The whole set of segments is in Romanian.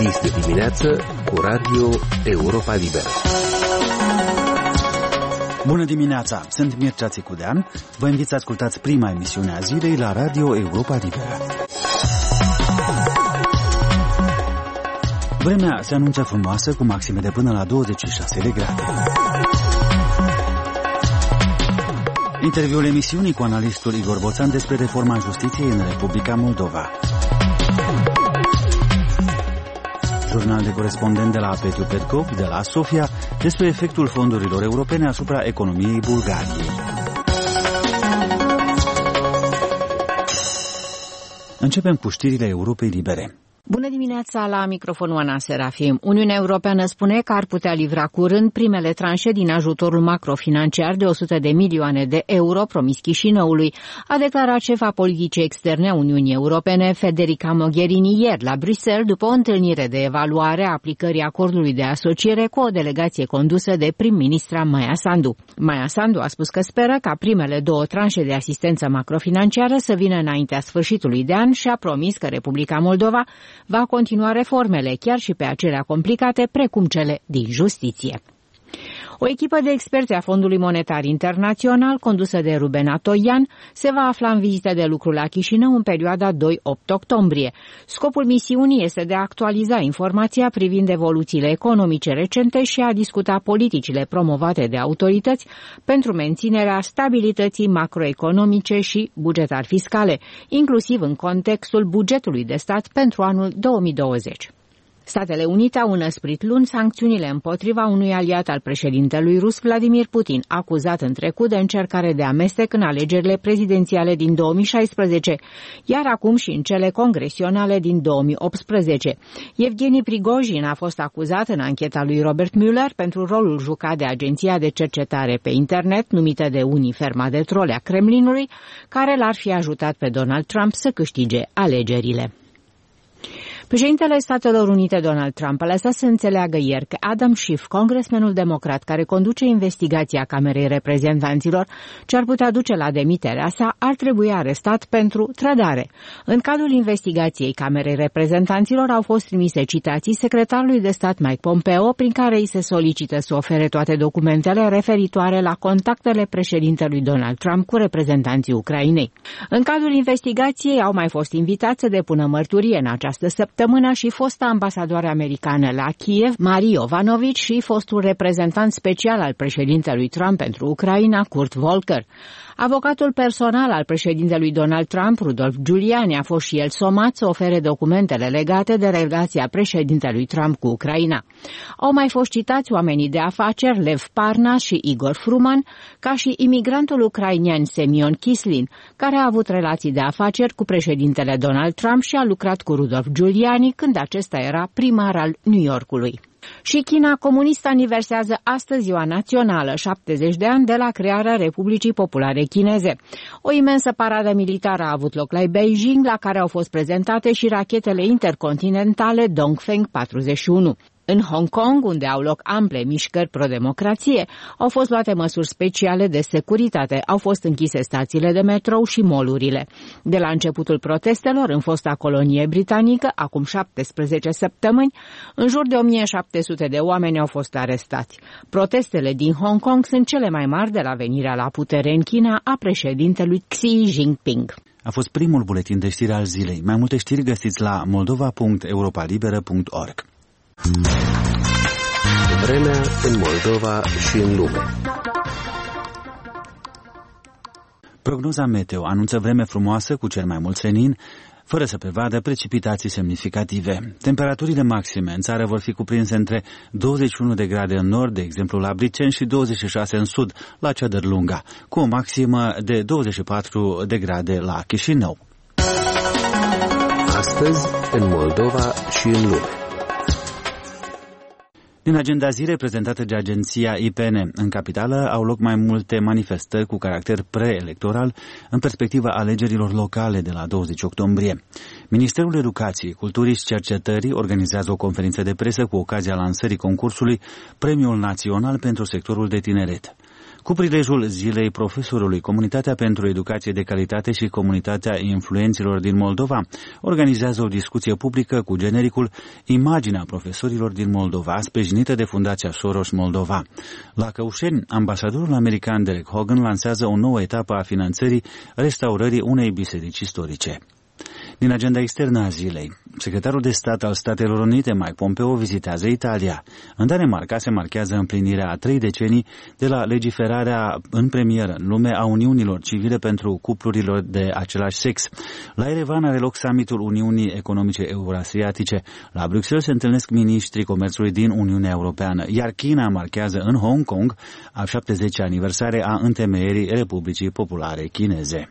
Este dimineață cu Radio Europa Liberă. Bună dimineața! Sunt Mircea Țicudean. Vă invit să ascultați prima emisiune a zilei la Radio Europa Liberă. Vremea se anunță frumoasă cu maxime de până la 26 de grade. Interviul emisiunii cu analistul Igor Boțan despre reforma justiției în Republica Moldova. Jurnal de corespondent de la Petiu Petkov, de la Sofia, despre efectul fondurilor europene asupra economiei Bulgariei. Începem cu știrile Europei Libere. Bună dimineața, la microfonul Ana Serafim. Uniunea Europeană spune că ar putea livra curând primele tranșe din ajutorul macrofinanciar de 100 de milioane de euro promis Chișinăului, a declarat șefa politicii externe a Uniunii Europene, Federica Mogherini, ieri la Bruxelles, după o întâlnire de evaluare a aplicării acordului de asociere cu o delegație condusă de prim-ministra Maia Sandu. Maia Sandu a spus că speră ca primele două tranșe de asistență macrofinanciară să vină înaintea sfârșitului de an și a promis că Republica Moldova va continua reformele, chiar și pe acelea complicate, precum cele din justiție. O echipă de experți a Fondului Monetar Internațional, condusă de Ruben Atoian, se va afla în vizită de lucru la Chișinău în perioada 2-8 octombrie. Scopul misiunii este de a actualiza informația privind evoluțiile economice recente și a discuta politicile promovate de autorități pentru menținerea stabilității macroeconomice și bugetar-fiscale, inclusiv în contextul bugetului de stat pentru anul 2020. Statele Unite au înăsprit luni sancțiunile împotriva unui aliat al președintelui rus Vladimir Putin, acuzat în trecut de încercare de amestec în alegerile prezidențiale din 2016, iar acum și în cele congresionale din 2018. Evgeni Prigojin a fost acuzat în ancheta lui Robert Mueller pentru rolul jucat de agenția de cercetare pe internet, numită de unii ferma de trole a Kremlinului, care l-ar fi ajutat pe Donald Trump să câștige alegerile. Președintele Statelor Unite, Donald Trump, a lăsat să înțeleagă ieri că Adam Schiff, congresmenul democrat care conduce investigația Camerei Reprezentanților, ce ar putea duce la demiterea sa, ar trebui arestat pentru trădare. În cadrul investigației Camerei Reprezentanților au fost trimise citații secretarului de stat Mike Pompeo, prin care îi se solicită să ofere toate documentele referitoare la contactele președintelui Donald Trump cu reprezentanții Ucrainei. În cadrul investigației au mai fost invitați să depună mărturie în această săptămână și fosta ambasadoare americană la Kiev, Marie Yovanovitch, și fostul reprezentant special al președintelui Trump pentru Ucraina, Kurt Volker. Avocatul personal al președintelui Donald Trump, Rudolph Giuliani, a fost și el somat să ofere documentele legate de relația președintelui Trump cu Ucraina. Au mai fost citați oamenii de afaceri Lev Parnas și Igor Fruman, ca și imigrantul ucrainian Semyon Kislin, care a avut relații de afaceri cu președintele Donald Trump și a lucrat cu Rudolph Giuliani când acesta era primar al New Yorkului. Și China comunistă aniversează astăzi ziua națională, 70 de ani de la crearea Republicii Populare Chineze. O imensă paradă militară a avut loc la Beijing, la care au fost prezentate și rachetele intercontinentale Dongfeng 41. În Hong Kong, unde au loc ample mișcări pro-democrație, au fost luate măsuri speciale de securitate, au fost închise stațiile de metrou și molurile. De la începutul protestelor, în fosta colonie britanică, acum 17 săptămâni, în jur de 1700 de oameni au fost arestați. Protestele din Hong Kong sunt cele mai mari de la venirea la putere în China a președintelui Xi Jinping. A fost primul buletin de știri al zilei. Mai multe știri găsiți la moldova.europalibera.org. Vremea în Moldova și în lume. Prognoza meteo anunță vreme frumoasă cu cel mai mult senin, fără să prevadă precipitații semnificative. Temperaturile maxime în țară vor fi cuprinse între 21 de grade în nord, de exemplu la Briceni, și 26 în sud, la Cădărlunga, cu o maximă de 24 de grade la Chișinău. Astăzi, în Moldova și în lume. Din agenda zilei prezentată de agenția IPN, în capitală au loc mai multe manifestări cu caracter preelectoral în perspectiva alegerilor locale de la 20 octombrie. Ministerul Educației, Culturii și Cercetării organizează o conferință de presă cu ocazia lansării concursului Premiul Național pentru sectorul de tineret. Cu prilejul zilei profesorului, Comunitatea pentru Educație de Calitate și Comunitatea Influenților din Moldova organizează o discuție publică cu genericul Imaginea profesorilor din Moldova, sprijinită de Fundația Soros Moldova. La Căușeni, ambasadorul american Derek Hogan lansează o nouă etapă a finanțării restaurării unei biserici istorice. Din agenda externă a zilei, secretarul de stat al Statelor Unite, Mike Pompeo, vizitează Italia. În Danemarca se marchează împlinirea a 3 decenii de la legiferarea în premieră în lume a uniunilor civile pentru cuplurilor de același sex. La Erevan are loc summitul Uniunii Economice Eurasiatice. La Bruxelles se întâlnesc miniștrii comerțului din Uniunea Europeană, iar China marchează în Hong Kong a 70-a aniversare a întemeierii Republicii Populare Chineze.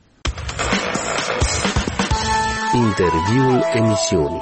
Interviul emisiunii.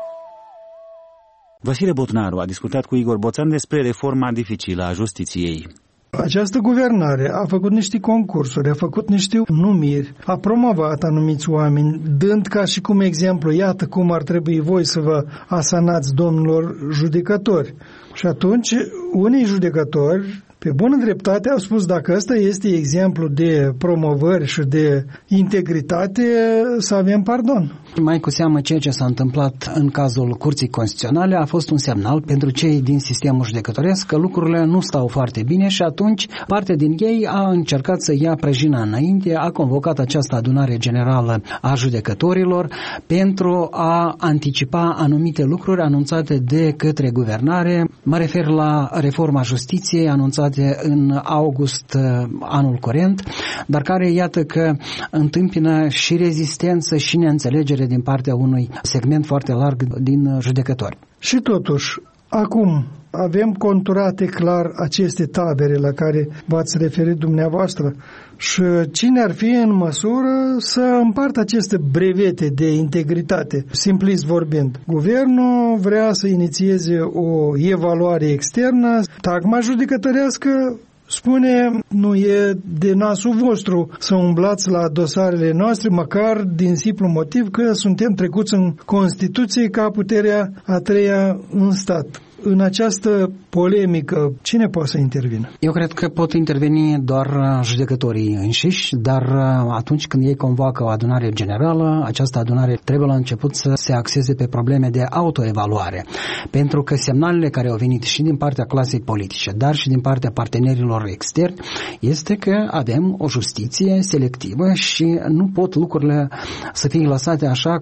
Vasile Botnaru a discutat cu Igor Boțan despre reforma dificilă a justiției. Această guvernare a făcut niște concursuri, a făcut niște numiri, a promovat anumiți oameni, dând ca și cum exemplu, iată cum ar trebui voi să vă asanați domnilor judecători. Și atunci, unii judecători, pe bună dreptate, au spus dacă ăsta este exemplu de promovări și de integritate, să avem pardon. Mai cu seamă ceea ce s-a întâmplat în cazul Curții Constituționale a fost un semnal pentru cei din sistemul judecătoresc că lucrurile nu stau foarte bine și atunci parte din ei a încercat să ia prăjina înainte, a convocat această adunare generală a judecătorilor pentru a anticipa anumite lucruri anunțate de către guvernare. Mă refer la reforma justiției anunțate în august anul curent, dar care iată că întâmpină și rezistență și neînțelegere din partea unui segment foarte larg din judecători. Și totuși, acum avem conturate clar aceste tabere la care v-ați referit dumneavoastră și cine ar fi în măsură să împartă aceste brevete de integritate, simplist vorbind. Guvernul vrea să inițieze o evaluare externă, tagma judecătorească spune, nu e de nasul vostru să umblați la dosarele noastre, măcar din simplu motiv că suntem trecuți în Constituție ca puterea a treia în stat. În această polemică, cine poate să intervină? Eu cred că pot interveni doar judecătorii înșiși, dar atunci când ei convoacă o adunare generală, această adunare trebuie la început să se axeze pe probleme de autoevaluare. Pentru că semnalele care au venit și din partea clasei politice, dar și din partea partenerilor externi, este că avem o justiție selectivă și nu pot lucrurile să fie lăsate așa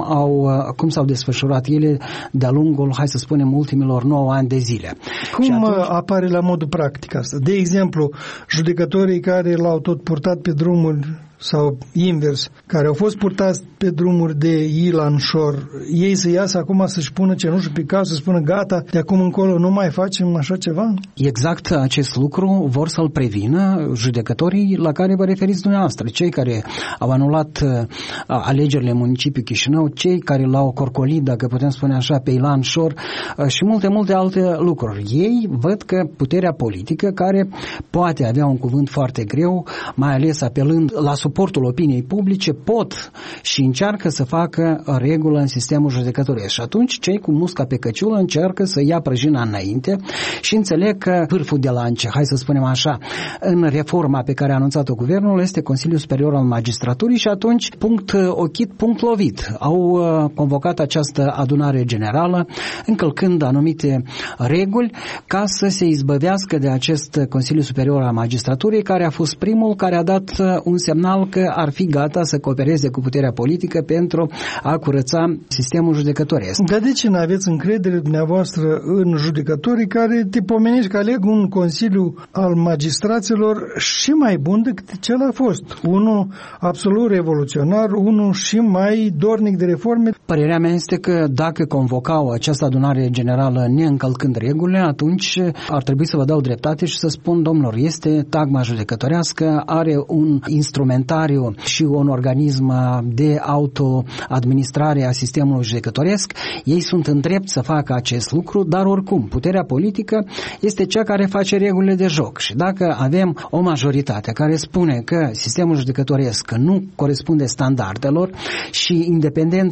cum s-au desfășurat ele de-a lungul, hai să spunem, ultimilor 9 ani de zile. Cum apare la modul practic asta? De exemplu, judecătorii care l-au tot purtat pe drumuri sau invers, care au fost purtați pe drumuri de Ilan Shore, ei să iasă acum să-și pună cenușă pe cap, să spună gata, de acum încolo nu mai facem așa ceva? Exact acest lucru vor să-l prevină judecătorii la care vă referiți dumneavoastră, cei care au anulat alegerile în municipiul Chișinău, cei care l-au corcolit, dacă putem spune așa, pe Ilan Shore și multe alte lucruri. Ei văd că puterea politică, care poate avea un cuvânt foarte greu, mai ales apelând la suportul opiniei publice, pot și încearcă să facă regulă în sistemul judecătoresc. Și atunci cei cu musca pe căciulă încearcă să ia prăjina înainte și înțeleg că vârful de lance, hai să spunem așa, în reforma pe care a anunțat-o guvernul este Consiliul Superior al Magistraturii și atunci, punct ochit, punct lovit. Au convocat această adunare generală, încălcând anumite reguli ca să se izbăvească de acest Consiliu Superior al Magistraturii, care a fost primul care a dat un semnal că ar fi gata să coopereze cu puterea politică pentru a curăța sistemul judecătoresc. Dar de ce nu aveți încredere dumneavoastră în judecătorii care te pomenești că aleg un consiliu al magistraților și mai bun decât cel a fost? Unul absolut revoluționar, unul și mai dornic de reforme? Părerea mea este că dacă convocau această adunare generală neîncălcând regulile, atunci ar trebui să vă dau dreptate și să spun, domnilor, este tagma judecătorească, are un instrumentariu și un organism de autoadministrare a sistemului judecătoresc, ei sunt în drept să facă acest lucru, dar oricum, puterea politică este cea care face regulile de joc și dacă avem o majoritate care spune că sistemul judecătoresc nu corespunde standardelor și independența de care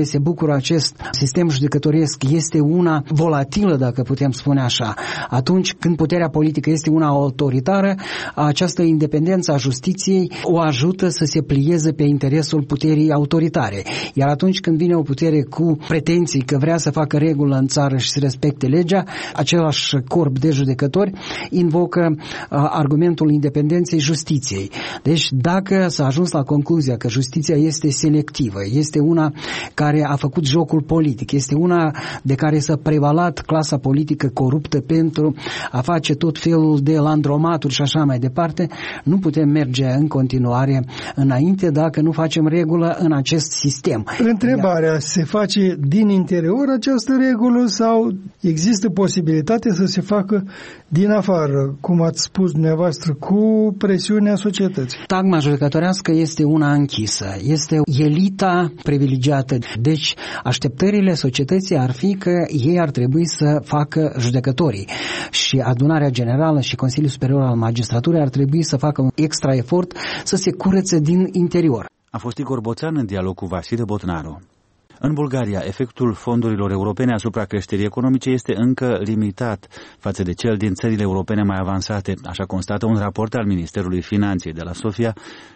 care se bucură acest sistem judecătoresc este una volatilă, dacă putem spune așa. Atunci când puterea politică este una autoritară, această independență a justiției o ajută să se plieze pe interesul puterii autoritare. Iar atunci când vine o putere cu pretenții că vrea să facă regulă în țară și să respecte legea, același corp de judecători invocă argumentul independenței justiției. Deci dacă s-a ajuns la concluzia că justiția este selectivă, este una care a făcut jocul politic, este una de care s-a prevalat clasa politică coruptă pentru a face tot felul de landromaturi și așa mai departe, nu putem merge în continuare înainte dacă nu facem regulă în acest sistem. Întrebarea, se face din interior această regulă sau există posibilitatea să se facă din afară, cum ați spus dumneavoastră, cu presiunea societății? Tagma judecătorească este una închisă, este elita privilegiată. Deci așteptările societății ar fi că ei ar trebui să facă judecătorii și Adunarea Generală și Consiliul Superior al Magistraturii ar trebui să facă un extra efort să se curețe din interior. A fost Igor Boțan în dialog cu Vasile Botnaru. În Bulgaria, efectul fondurilor europene asupra creșterii economice este încă limitat față de cel din țările europene mai avansate, așa constată un raport al Ministerului Finanței de la Sofia,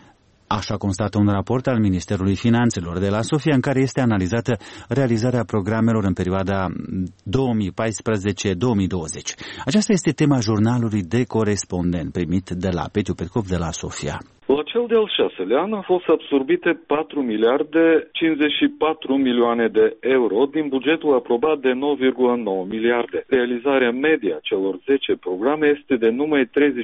de la Sofia, în care este analizată realizarea programelor în perioada 2014-2020. Aceasta este tema jurnalului de corespondent primit de la Petiu Petkov de la Sofia. La cel de-al 6-lea an au fost absorbite 4 miliarde 54 milioane de euro din bugetul aprobat de 9,9 miliarde. Realizarea media celor 10 programe este de numai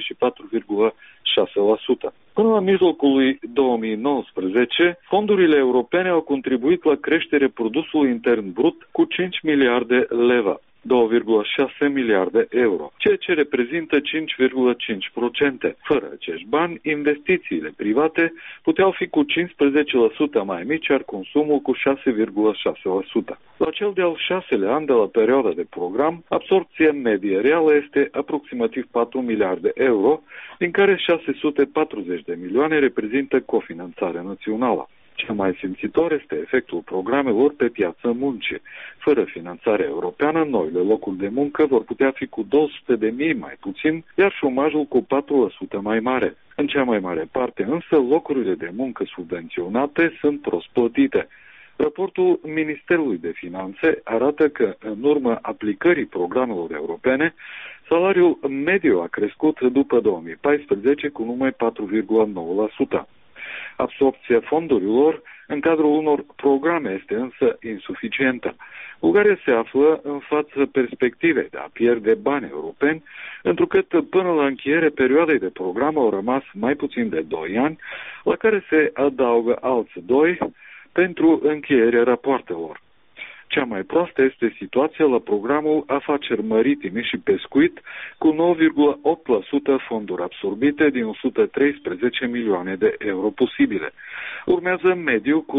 34,6%. Până la mijlocul lui 2019, fondurile europene au contribuit la creșterea produsului intern brut cu 5 miliarde leva, 2,6 miliarde euro, ceea ce reprezintă 5,5%. Fără acești bani, investițiile private puteau fi cu 15% mai mici, iar consumul cu 6,6%. La cel de-al 6-lea an de la perioada de program, absorpția medie reală este aproximativ 4 miliarde euro, din care 640 de milioane reprezintă cofinanțarea națională. Cel mai simțitor este efectul programelor pe piața muncii. Fără finanțarea europeană, noile locuri de muncă vor putea fi cu 200.000 mai puțin, iar șomajul cu 4% mai mare. În cea mai mare parte, însă, locurile de muncă subvenționate sunt prost plătite. Raportul Ministerului de Finanțe arată că, în urma aplicării programelor europene, salariul mediu a crescut după 2014 cu numai 4,9%. Absorpția fondurilor în cadrul unor programe este însă insuficientă. Bulgaria se află în fața perspectivei de a pierde bani europeni, întrucât până la încheiere perioadei de program au rămas mai puțin de 2 ani, la care se adaugă alți 2 pentru încheierea rapoartelor. Cea mai proastă este situația la programul Afaceri Maritime și Pescuit, cu 9,8% fonduri absorbite din 113 milioane de euro posibile. Urmează mediu cu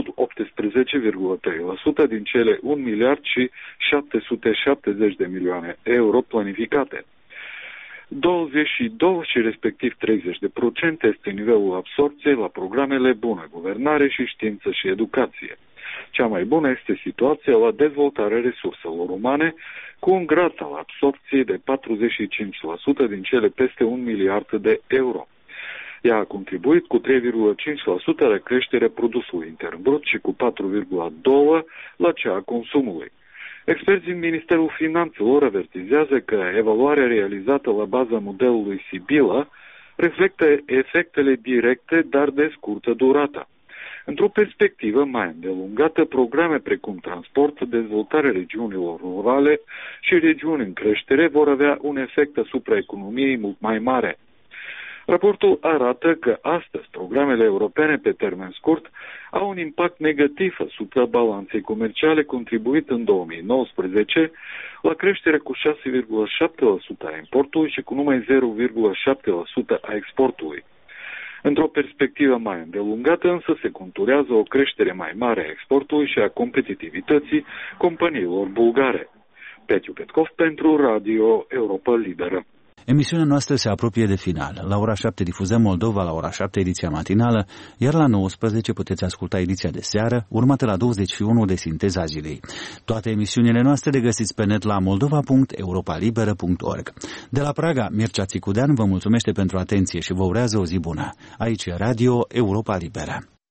18,3% din cele 1 miliard și 770 de milioane euro planificate. 22 și respectiv 30% este nivelul absorpției la programele Bună Guvernare și Știință și Educație. Cea mai bună este situația la dezvoltarea resurselor umane, cu un grad al absorpției de 45% din cele peste 1 miliard de euro. Ea a contribuit cu 3,5% la creșterea produsului intern brut și cu 4,2% la cea a consumului. Experții din Ministerul Finanțelor avertizează că evaluarea realizată la baza modelului Sibila reflectă efectele directe, dar de scurtă durată. Într-o perspectivă mai îndelungată, programe precum transport, dezvoltarea regiunilor rurale și regiuni în creștere vor avea un efect asupra economiei mult mai mare. Raportul arată că astăzi programele europene pe termen scurt au un impact negativ asupra balanței comerciale, contribuit în 2019 la creșterea cu 6,7% a importului și cu numai 0,7% a exportului. Într-o perspectivă mai îndelungată, însă, se conturează o creștere mai mare a exportului și a competitivității companiilor bulgare. Petiu Petkov pentru Radio Europa Liberă. Emisiunea noastră se apropie de final. La ora 7 difuzăm Moldova, la ora 7 ediția matinală, iar la 19 puteți asculta ediția de seară, urmată la 21 de Sinteza zilei. Toate emisiunile noastre le găsiți pe net la moldova.europalibera.org. De la Praga, Mircea Țicudean vă mulțumește pentru atenție și vă urează o zi bună. Aici e Radio Europa Liberă.